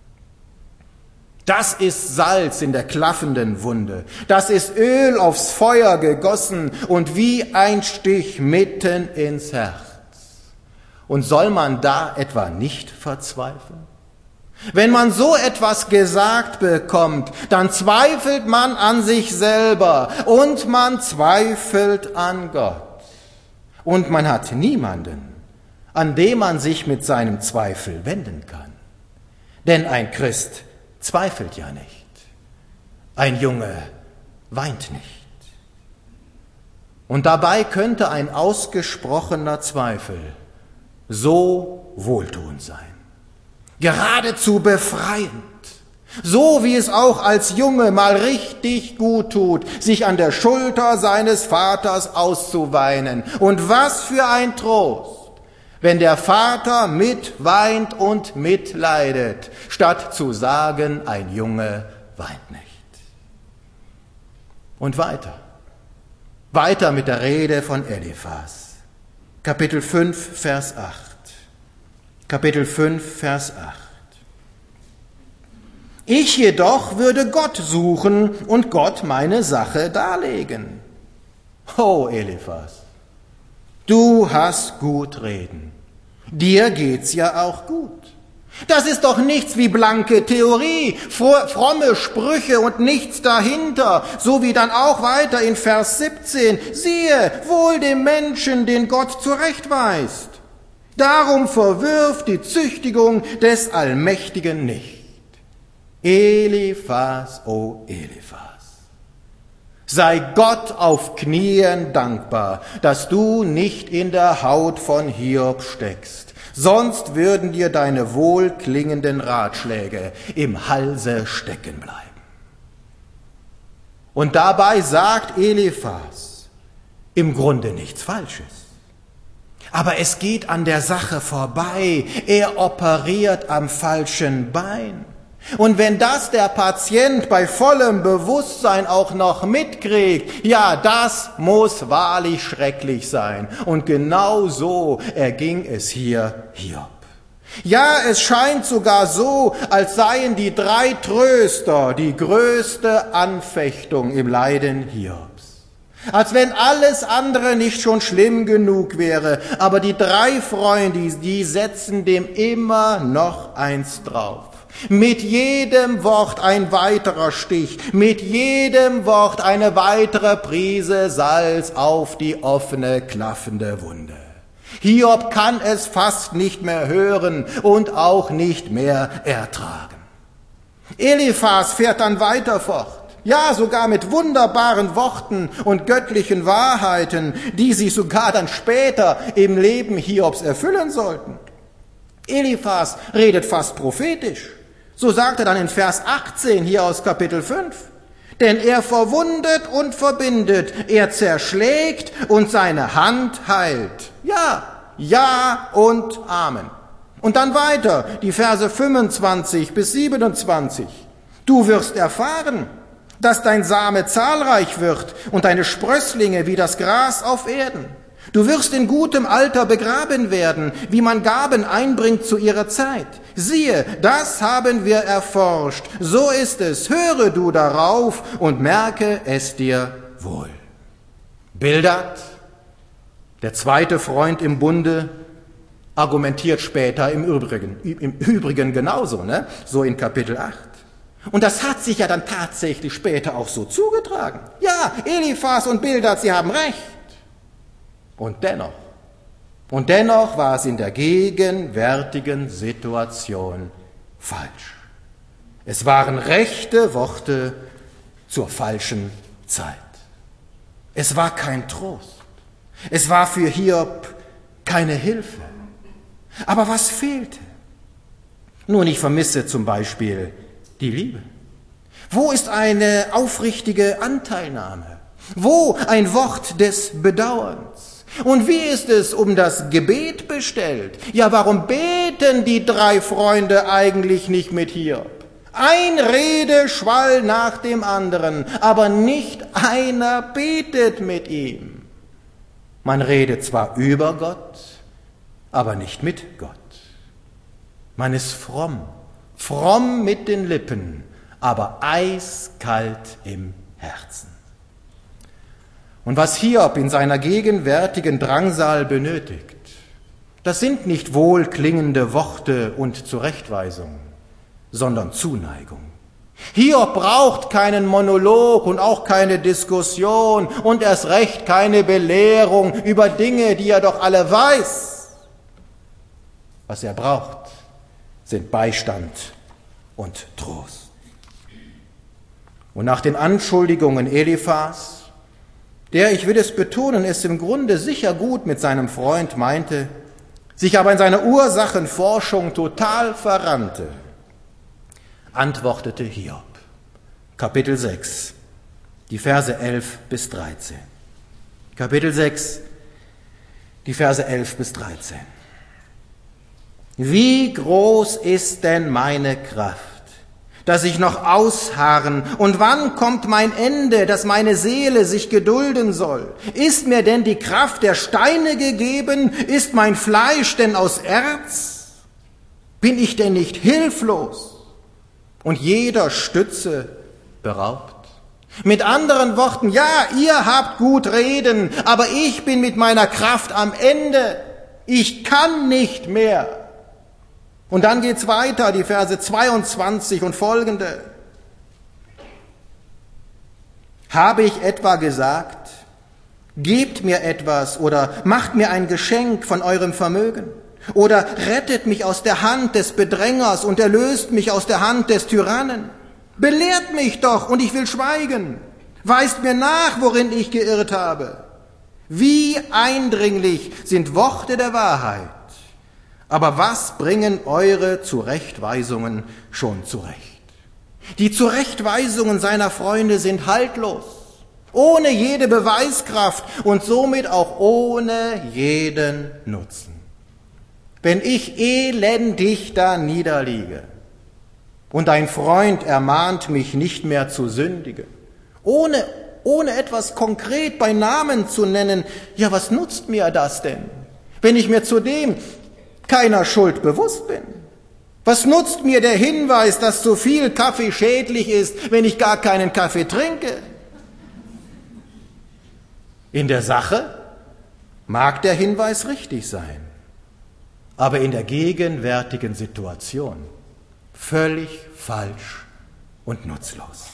Das ist Salz in der klaffenden Wunde. Das ist Öl aufs Feuer gegossen und wie ein Stich mitten ins Herz. Und soll man da etwa nicht verzweifeln? Wenn man so etwas gesagt bekommt, dann zweifelt man an sich selber und man zweifelt an Gott. Und man hat niemanden, an dem man sich mit seinem Zweifel wenden kann. Denn ein Christ zweifelt ja nicht. Ein Junge weint nicht. Und dabei könnte ein ausgesprochener Zweifel so wohltuend sein. Geradezu befreiend, so wie es auch als Junge mal richtig gut tut, sich an der Schulter seines Vaters auszuweinen. Und was für ein Trost, wenn der Vater mitweint und mitleidet, statt zu sagen, ein Junge weint nicht. Und weiter mit der Rede von Eliphas. Kapitel 5, Vers 8. Kapitel 5, Vers 8. Ich jedoch würde Gott suchen und Gott meine Sache darlegen. Oh, Eliphas, du hast gut reden. Dir geht's ja auch gut. Das ist doch nichts wie blanke Theorie, fromme Sprüche und nichts dahinter. So wie dann auch weiter in Vers 17. Siehe, wohl dem Menschen, den Gott zurechtweist. Darum verwirft die Züchtigung des Allmächtigen nicht. Eliphas, o Eliphas, sei Gott auf Knien dankbar, dass du nicht in der Haut von Hiob steckst, sonst würden dir deine wohlklingenden Ratschläge im Halse stecken bleiben. Und dabei sagt Eliphas im Grunde nichts Falsches. Aber es geht an der Sache vorbei. Er operiert am falschen Bein. Und wenn das der Patient bei vollem Bewusstsein auch noch mitkriegt, ja, das muss wahrlich schrecklich sein. Und genau so erging es hier Hiob. Ja, es scheint sogar so, als seien die 3 Tröster die größte Anfechtung im Leiden Hiobs. Als wenn alles andere nicht schon schlimm genug wäre. Aber die 3 Freunde, die setzen dem immer noch eins drauf. Mit jedem Wort ein weiterer Stich, mit jedem Wort eine weitere Prise Salz auf die offene, klaffende Wunde. Hiob kann es fast nicht mehr hören und auch nicht mehr ertragen. Eliphas fährt dann weiter fort. Ja, sogar mit wunderbaren Worten und göttlichen Wahrheiten, die sich sogar dann später im Leben Hiobs erfüllen sollten. Eliphas redet fast prophetisch. So sagt er dann in Vers 18 hier aus Kapitel 5. Denn er verwundet und verbindet, er zerschlägt und seine Hand heilt. Ja, ja und Amen. Und dann weiter, die Verse 25 bis 27. Du wirst erfahren, dass dein Same zahlreich wird und deine Sprösslinge wie das Gras auf Erden. Du wirst in gutem Alter begraben werden, wie man Gaben einbringt zu ihrer Zeit. Siehe, das haben wir erforscht. So ist es. Höre du darauf und merke es dir wohl. Bildad, der zweite Freund im Bunde, argumentiert später im Übrigen genauso, ne? So in Kapitel 8. Und das hat sich ja dann tatsächlich später auch so zugetragen. Ja, Eliphas und Bildad, sie haben recht. Und dennoch war es in der gegenwärtigen Situation falsch. Es waren rechte Worte zur falschen Zeit. Es war kein Trost. Es war für Hiob keine Hilfe. Aber was fehlte? Nun, ich vermisse zum Beispiel die Liebe. Wo ist eine aufrichtige Anteilnahme? Wo ein Wort des Bedauerns? Und wie ist es um das Gebet bestellt? Ja, warum beten die drei Freunde eigentlich nicht mit Hiob? Ein Redeschwall nach dem anderen, aber nicht einer betet mit ihm. Man redet zwar über Gott, aber nicht mit Gott. Man ist fromm mit den Lippen, aber eiskalt im Herzen. Und was Hiob in seiner gegenwärtigen Drangsal benötigt, das sind nicht wohlklingende Worte und Zurechtweisungen, sondern Zuneigung. Hiob braucht keinen Monolog und auch keine Diskussion und erst recht keine Belehrung über Dinge, die er doch alle weiß. Was er braucht, sind Beistand und Trost. Und nach den Anschuldigungen Eliphas, der, ich will es betonen, es im Grunde sicher gut mit seinem Freund meinte, sich aber in seiner Ursachenforschung total verrannte, antwortete Hiob. Kapitel 6, die Verse 11 bis 13. Kapitel 6, die Verse 11 bis 13. Wie groß ist denn meine Kraft, dass ich noch ausharren, und wann kommt mein Ende, dass meine Seele sich gedulden soll? Ist mir denn die Kraft der Steine gegeben? Ist mein Fleisch denn aus Erz? Bin ich denn nicht hilflos und jeder Stütze beraubt? Mit anderen Worten, ja, ihr habt gut reden, aber ich bin mit meiner Kraft am Ende. Ich kann nicht mehr. Und dann geht's weiter, die Verse 22 und folgende. Habe ich etwa gesagt, gebt mir etwas oder macht mir ein Geschenk von eurem Vermögen? Oder rettet mich aus der Hand des Bedrängers und erlöst mich aus der Hand des Tyrannen? Belehrt mich doch und ich will schweigen. Weist mir nach, worin ich geirrt habe. Wie eindringlich sind Worte der Wahrheit. Aber was bringen eure Zurechtweisungen schon zurecht? Die Zurechtweisungen seiner Freunde sind haltlos, ohne jede Beweiskraft und somit auch ohne jeden Nutzen. Wenn ich elendig da niederliege und ein Freund ermahnt mich nicht mehr zu sündigen, ohne etwas konkret bei Namen zu nennen, ja, was nutzt mir das denn, wenn ich mir zudem keiner Schuld bewusst bin? Was nutzt mir der Hinweis, dass zu viel Kaffee schädlich ist, wenn ich gar keinen Kaffee trinke? In der Sache mag der Hinweis richtig sein, aber in der gegenwärtigen Situation völlig falsch und nutzlos.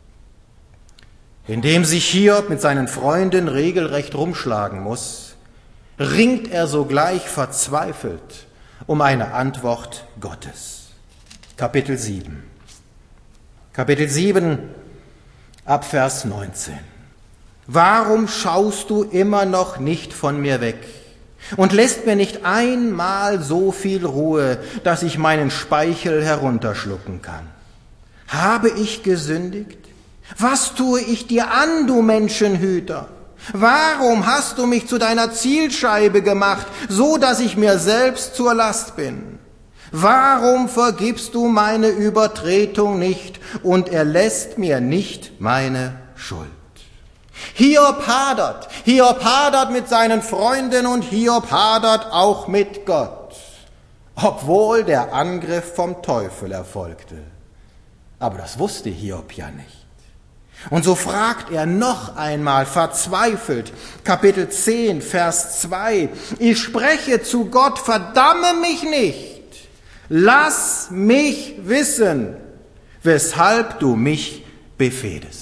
Indem sich Hiob mit seinen Freunden regelrecht rumschlagen muss, ringt er sogleich verzweifelt um eine Antwort Gottes. Kapitel 7. Kapitel 7, ab Vers 19. Warum schaust du immer noch nicht von mir weg und lässt mir nicht einmal so viel Ruhe, dass ich meinen Speichel herunterschlucken kann? Habe ich gesündigt? Was tue ich dir an, du Menschenhüter? Warum hast du mich zu deiner Zielscheibe gemacht, so dass ich mir selbst zur Last bin? Warum vergibst du meine Übertretung nicht und erlässt mir nicht meine Schuld? Hiob hadert mit seinen Freunden und Hiob hadert auch mit Gott, obwohl der Angriff vom Teufel erfolgte. Aber das wusste Hiob ja nicht. Und so fragt er noch einmal verzweifelt, Kapitel 10, Vers 2, ich spreche zu Gott, verdamme mich nicht, lass mich wissen, weshalb du mich befehdest.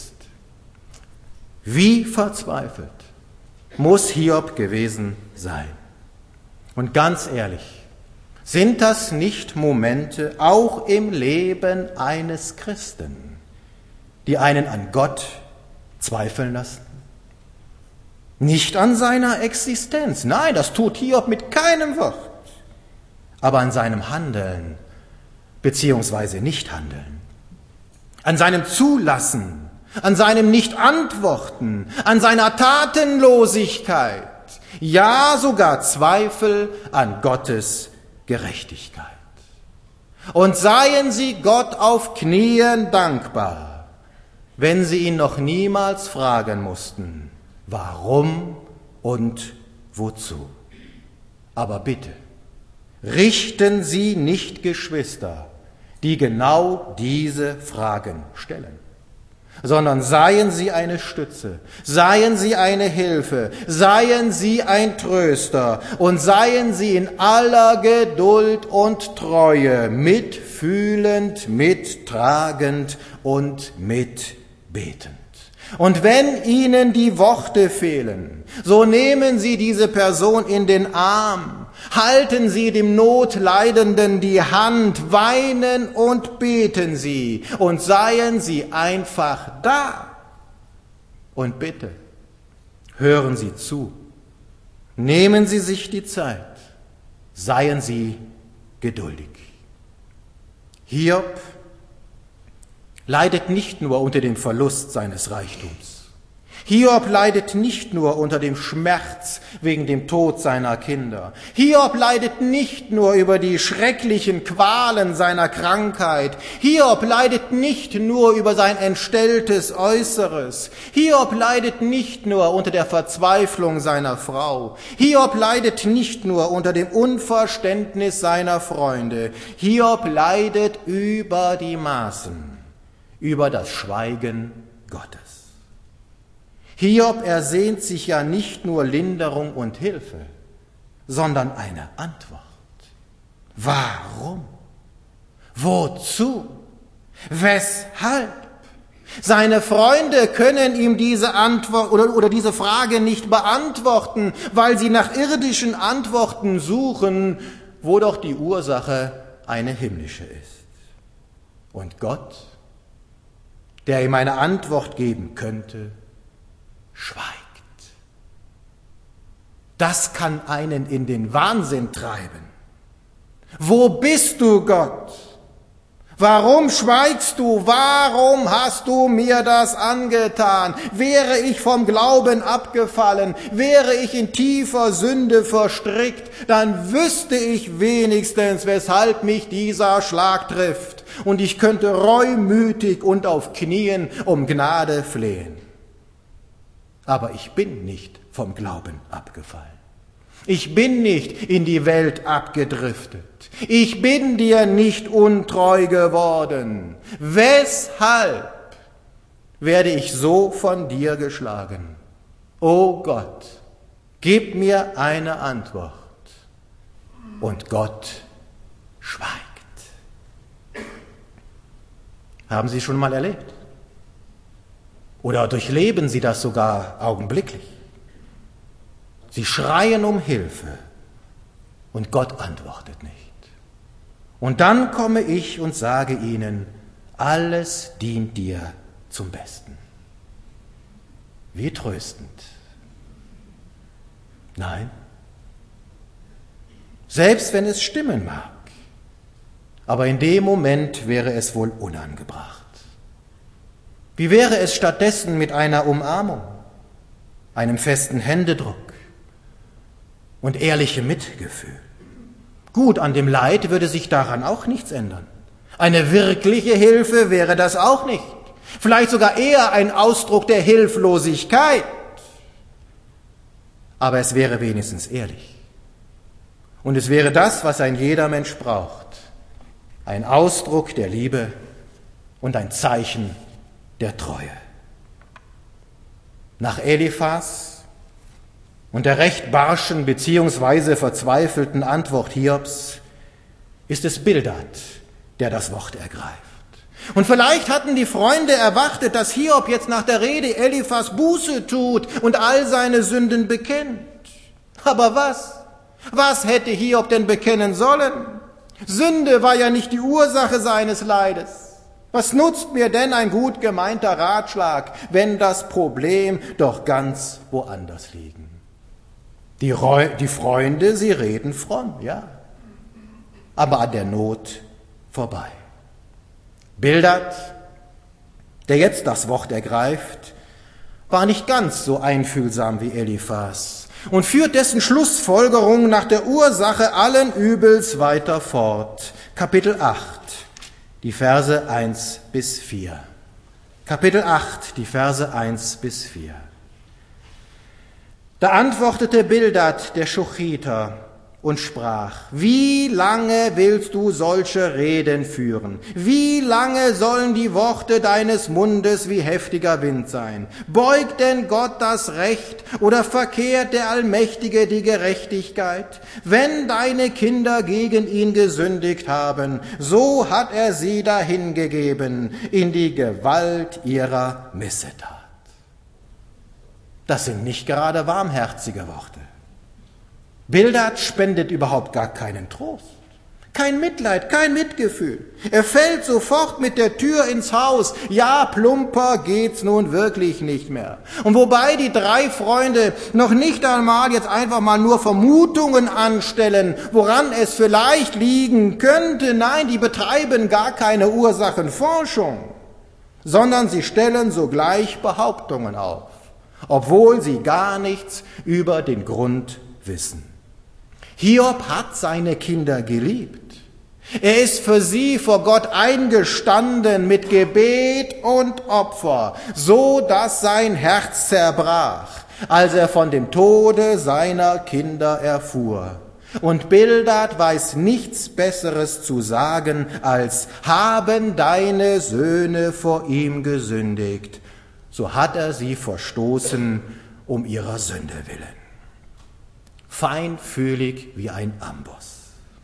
Wie verzweifelt muss Hiob gewesen sein? Und ganz ehrlich, sind das nicht Momente auch im Leben eines Christen, die einen an Gott zweifeln lassen? Nicht an seiner Existenz, nein, das tut Hiob mit keinem Wort, aber an seinem Handeln beziehungsweise Nichthandeln, an seinem Zulassen, an seinem Nichtantworten, an seiner Tatenlosigkeit, ja sogar Zweifel an Gottes Gerechtigkeit. Und seien Sie Gott auf Knien dankbar, wenn Sie ihn noch niemals fragen mussten, warum und wozu. Aber bitte, richten Sie nicht Geschwister, die genau diese Fragen stellen, sondern seien Sie eine Stütze, seien Sie eine Hilfe, seien Sie ein Tröster und seien Sie in aller Geduld und Treue mitfühlend, mittragend und mitbetend. Und wenn Ihnen die Worte fehlen, so nehmen Sie diese Person in den Arm, halten Sie dem Notleidenden die Hand, weinen und beten Sie und seien Sie einfach da. Und bitte, hören Sie zu, nehmen Sie sich die Zeit, seien Sie geduldig. Hiob leidet nicht nur unter dem Verlust seines Reichtums. Hiob leidet nicht nur unter dem Schmerz wegen dem Tod seiner Kinder. Hiob leidet nicht nur über die schrecklichen Qualen seiner Krankheit. Hiob leidet nicht nur über sein entstelltes Äußeres. Hiob leidet nicht nur unter der Verzweiflung seiner Frau. Hiob leidet nicht nur unter dem Unverständnis seiner Freunde. Hiob leidet über die Maßen, über das Schweigen Gottes. Hiob ersehnt sich ja nicht nur Linderung und Hilfe, sondern eine Antwort. Warum? Wozu? Weshalb? Seine Freunde können ihm diese Antwort oder diese Frage nicht beantworten, weil sie nach irdischen Antworten suchen, wo doch die Ursache eine himmlische ist. Und Gott, der ihm eine Antwort geben könnte, schweigt. Das kann einen in den Wahnsinn treiben. Wo bist du, Gott? Warum schweigst du? Warum hast du mir das angetan? Wäre ich vom Glauben abgefallen, wäre ich in tiefer Sünde verstrickt, dann wüsste ich wenigstens, weshalb mich dieser Schlag trifft. Und ich könnte reumütig und auf Knien um Gnade flehen. Aber ich bin nicht vom Glauben abgefallen. Ich bin nicht in die Welt abgedriftet. Ich bin dir nicht untreu geworden. Weshalb werde ich so von dir geschlagen? O Gott, gib mir eine Antwort. Und Gott schweigt. Haben Sie schon mal erlebt? Oder durchleben Sie das sogar augenblicklich? Sie schreien um Hilfe und Gott antwortet nicht. Und dann komme ich und sage Ihnen, alles dient dir zum Besten. wie tröstend. Nein, selbst wenn es stimmen mag, aber in dem Moment wäre es wohl unangebracht. Wie wäre es stattdessen mit einer Umarmung, einem festen Händedruck und ehrlichem Mitgefühl? Gut, an dem Leid würde sich daran auch nichts ändern. Eine wirkliche Hilfe wäre das auch nicht. Vielleicht sogar eher ein Ausdruck der Hilflosigkeit. Aber es wäre wenigstens ehrlich. Und es wäre das, was ein jeder Mensch braucht. Ein Ausdruck der Liebe und ein Zeichen der Treue. Nach Eliphas und der recht barschen bzw. verzweifelten Antwort Hiobs ist es Bildad, der das Wort ergreift. Und vielleicht hatten die Freunde erwartet, dass Hiob jetzt nach der Rede Eliphas Buße tut und all seine Sünden bekennt. Aber was? Was hätte Hiob denn bekennen sollen? Sünde war ja nicht die Ursache seines Leides. Was nutzt mir denn ein gut gemeinter Ratschlag, wenn das Problem doch ganz woanders liegen? Die Freunde, sie reden fromm, ja, aber an der Not vorbei. Bildad, der jetzt das Wort ergreift, war nicht ganz so einfühlsam wie Eliphas und führt dessen Schlussfolgerung nach der Ursache allen Übels weiter fort. Kapitel 8, die Verse 1 bis 4. Kapitel 8, die Verse 1 bis 4. Da antwortete Bildad, der Schuchiter, und sprach: Wie lange willst du solche Reden führen? Wie lange sollen die Worte deines Mundes wie heftiger Wind sein? Beugt denn Gott das Recht oder verkehrt der Allmächtige die Gerechtigkeit? Wenn deine Kinder gegen ihn gesündigt haben, so hat er sie dahingegeben in die Gewalt ihrer Missetat. Das sind nicht gerade warmherzige Worte. Bildad spendet überhaupt gar keinen Trost, kein Mitleid, kein Mitgefühl. Er fällt sofort mit der Tür ins Haus. Ja, plumper geht's nun wirklich nicht mehr. Und wobei die drei Freunde noch nicht einmal jetzt einfach mal nur Vermutungen anstellen, woran es vielleicht liegen könnte, nein, die betreiben gar keine Ursachenforschung, sondern sie stellen sogleich Behauptungen auf, obwohl sie gar nichts über den Grund wissen. Hiob hat seine Kinder geliebt. Er ist für sie vor Gott eingestanden mit Gebet und Opfer, so dass sein Herz zerbrach, als er von dem Tode seiner Kinder erfuhr. Und Bildad weiß nichts Besseres zu sagen, als: Haben deine Söhne vor ihm gesündigt, so hat er sie verstoßen um ihrer Sünde willen. Feinfühlig wie ein Amboss.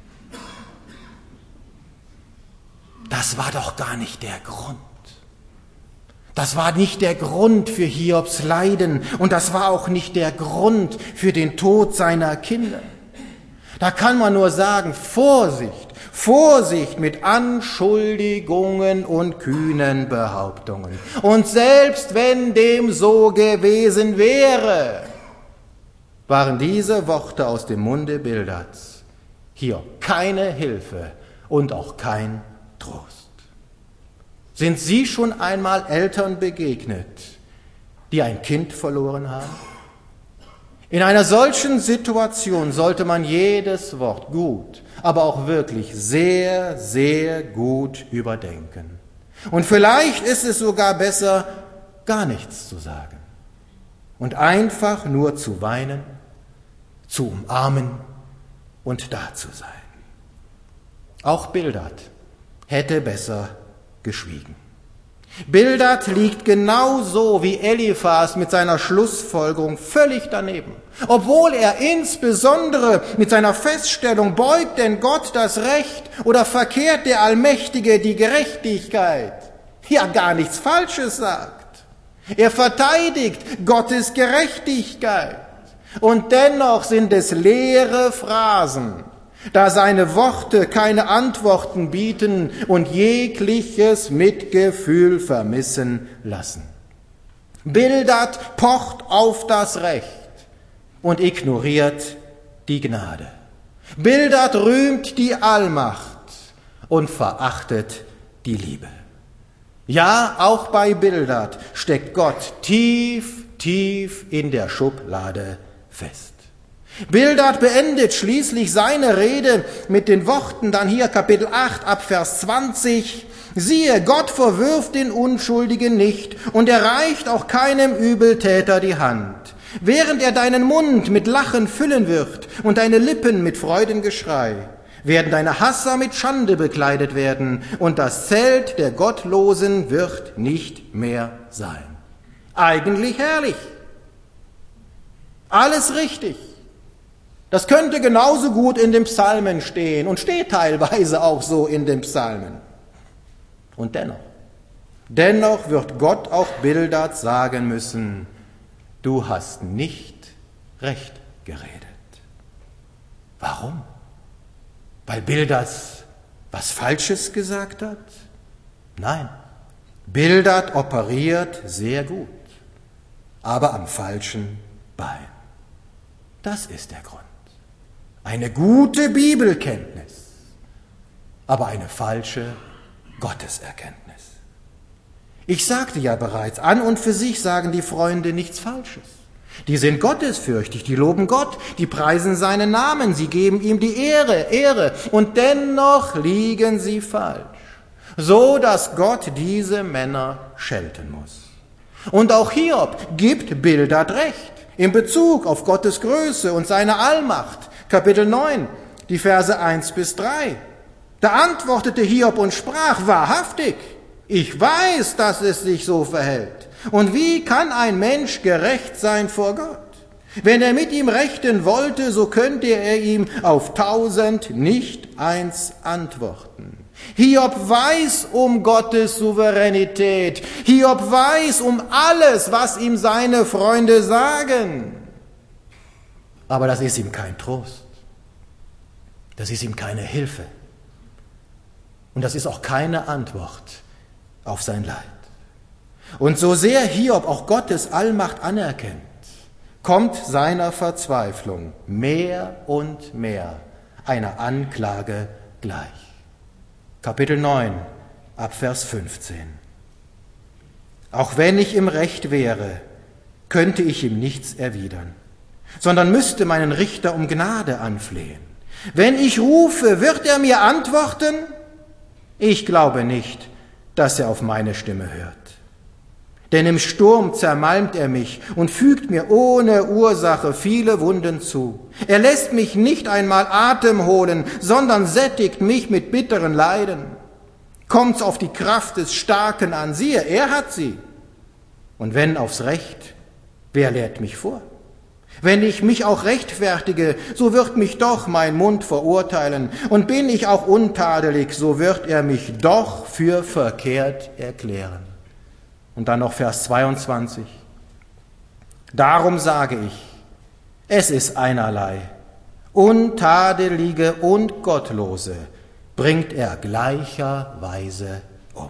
Das war doch gar nicht der Grund. Das war nicht der Grund für Hiobs Leiden und das war auch nicht der Grund für den Tod seiner Kinder. Da kann man nur sagen: Vorsicht, Vorsicht mit Anschuldigungen und kühnen Behauptungen. Und selbst wenn dem so gewesen wäre, waren diese Worte aus dem Munde Bildads hier keine Hilfe und auch kein Trost. Sind Sie schon einmal Eltern begegnet, die ein Kind verloren haben? In einer solchen Situation sollte man jedes Wort gut, aber auch wirklich sehr, sehr gut überdenken. Und vielleicht ist es sogar besser, gar nichts zu sagen und einfach nur zu weinen, zu umarmen und da zu sein. Auch Bildad hätte besser geschwiegen. Bildad liegt genauso wie Eliphas mit seiner Schlussfolgerung völlig daneben. Obwohl er insbesondere mit seiner Feststellung, beugt denn Gott das Recht oder verkehrt der Allmächtige die Gerechtigkeit, ja gar nichts Falsches sagt. Er verteidigt Gottes Gerechtigkeit. Und dennoch sind es leere Phrasen, da seine Worte keine Antworten bieten und jegliches Mitgefühl vermissen lassen. Bildad pocht auf das Recht und ignoriert die Gnade. Bildad rühmt die Allmacht und verachtet die Liebe. Ja, auch bei Bildad steckt Gott tief, tief in der Schublade fest. Bildad beendet schließlich seine Rede mit den Worten, dann hier Kapitel 8 ab Vers 20, siehe, Gott verwirft den Unschuldigen nicht und er reicht auch keinem Übeltäter die Hand. Während er deinen Mund mit Lachen füllen wird und deine Lippen mit Freudengeschrei, werden deine Hasser mit Schande bekleidet werden und das Zelt der Gottlosen wird nicht mehr sein. Eigentlich herrlich. Alles richtig. Das könnte genauso gut in den Psalmen stehen und steht teilweise auch so in den Psalmen. Und dennoch wird Gott auch Bildad sagen müssen, du hast nicht recht geredet. Warum? Weil Bildad was Falsches gesagt hat? Nein, Bildad operiert sehr gut, aber am falschen Bein. Das ist der Grund. Eine gute Bibelkenntnis, aber eine falsche Gotteserkenntnis. Ich sagte ja bereits, an und für sich sagen die Freunde nichts Falsches. Die sind gottesfürchtig, die loben Gott, die preisen seinen Namen, sie geben ihm die Ehre, und dennoch liegen sie falsch, so dass Gott diese Männer schelten muss. Und auch Hiob gibt Bildad recht in Bezug auf Gottes Größe und seine Allmacht. Kapitel 9, die Verse 1 bis 3. Da antwortete Hiob und sprach, wahrhaftig, ich weiß, dass es sich so verhält. Und wie kann ein Mensch gerecht sein vor Gott? Wenn er mit ihm rechten wollte, so könnte er ihm auf 1000 nicht eins antworten. Hiob weiß um Gottes Souveränität. Hiob weiß um alles, was ihm seine Freunde sagen. Aber das ist ihm kein Trost. Das ist ihm keine Hilfe. Und das ist auch keine Antwort auf sein Leid. Und so sehr Hiob auch Gottes Allmacht anerkennt, kommt seiner Verzweiflung mehr und mehr einer Anklage gleich. Kapitel 9, ab Vers 15. Auch wenn ich im Recht wäre, könnte ich ihm nichts erwidern, sondern müsste meinen Richter um Gnade anflehen. Wenn ich rufe, wird er mir antworten? Ich glaube nicht, dass er auf meine Stimme hört. Denn im Sturm zermalmt er mich und fügt mir ohne Ursache viele Wunden zu. Er lässt mich nicht einmal Atem holen, sondern sättigt mich mit bitteren Leiden. Kommt's auf die Kraft des Starken an, siehe, er hat sie. Und wenn aufs Recht, wer lehrt mich vor? Wenn ich mich auch rechtfertige, so wird mich doch mein Mund verurteilen. Und bin ich auch untadelig, so wird er mich doch für verkehrt erklären. Und dann noch Vers 22. Darum sage ich, es ist einerlei, Untadelige und Gottlose bringt er gleicherweise um.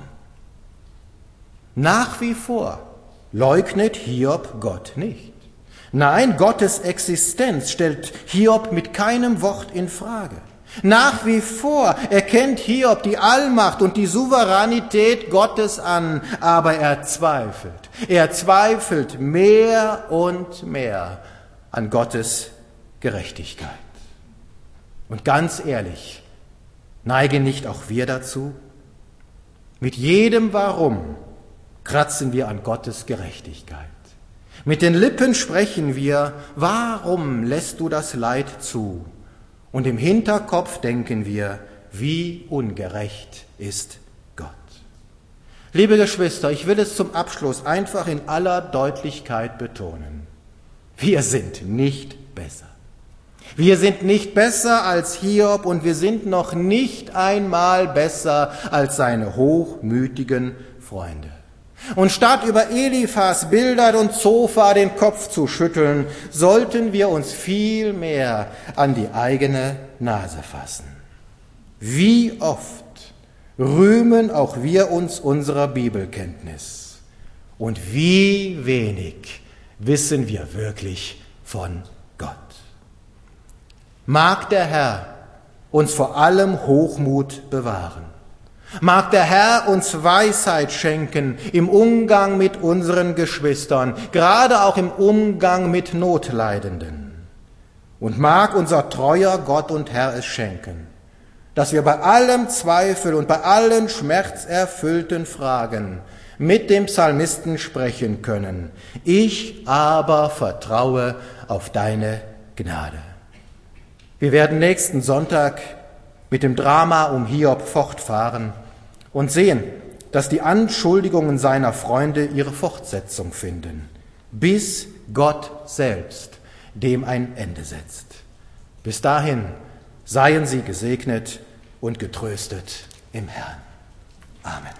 Nach wie vor leugnet Hiob Gott nicht. Nein, Gottes Existenz stellt Hiob mit keinem Wort in Frage. Nach wie vor erkennt Hiob die Allmacht und die Souveränität Gottes an, aber er zweifelt. Er zweifelt mehr und mehr an Gottes Gerechtigkeit. Und ganz ehrlich, neigen nicht auch wir dazu? Mit jedem Warum kratzen wir an Gottes Gerechtigkeit. Mit den Lippen sprechen wir, warum lässt du das Leid zu? Und im Hinterkopf denken wir, wie ungerecht ist Gott. Liebe Geschwister, ich will es zum Abschluss einfach in aller Deutlichkeit betonen. Wir sind nicht besser. Wir sind nicht besser als Hiob und wir sind noch nicht einmal besser als seine hochmütigen Freunde. Und statt über Eliphas, Bildad und Zophar den Kopf zu schütteln, sollten wir uns viel mehr an die eigene Nase fassen. Wie oft rühmen auch wir uns unserer Bibelkenntnis und wie wenig wissen wir wirklich von Gott. Mag der Herr uns vor allem Hochmut bewahren. Mag der Herr uns Weisheit schenken im Umgang mit unseren Geschwistern, gerade auch im Umgang mit Notleidenden. Und mag unser treuer Gott und Herr es schenken, dass wir bei allem Zweifel und bei allen schmerzerfüllten Fragen mit dem Psalmisten sprechen können. Ich aber vertraue auf deine Gnade. Wir werden nächsten Sonntag mit dem Drama um Hiob fortfahren und sehen, dass die Anschuldigungen seiner Freunde ihre Fortsetzung finden, bis Gott selbst dem ein Ende setzt. Bis dahin seien Sie gesegnet und getröstet im Herrn. Amen.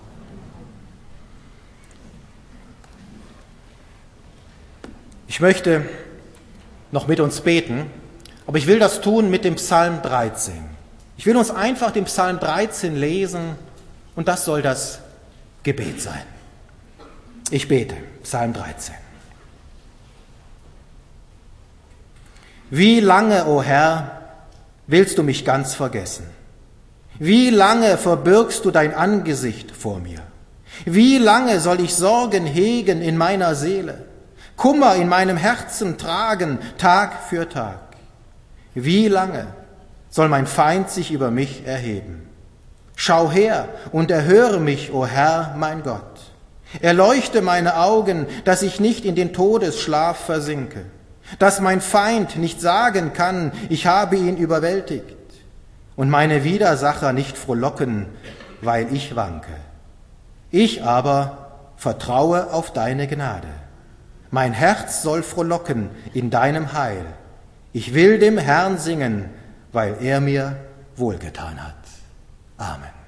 Ich möchte noch mit uns beten, aber ich will das tun mit dem Psalm 13. Ich will uns einfach den Psalm 13 lesen und das soll das Gebet sein. Ich bete, Psalm 13. Wie lange, o Herr, willst du mich ganz vergessen? Wie lange verbirgst du dein Angesicht vor mir? Wie lange soll ich Sorgen hegen in meiner Seele, Kummer in meinem Herzen tragen, Tag für Tag? Wie lange soll mein Feind sich über mich erheben? Schau her und erhöre mich, o Herr, mein Gott. Erleuchte meine Augen, dass ich nicht in den Todesschlaf versinke, dass mein Feind nicht sagen kann, ich habe ihn überwältigt, und meine Widersacher nicht frohlocken, weil ich wanke. Ich aber vertraue auf deine Gnade. Mein Herz soll frohlocken in deinem Heil. Ich will dem Herrn singen, weil er mir wohlgetan hat. Amen.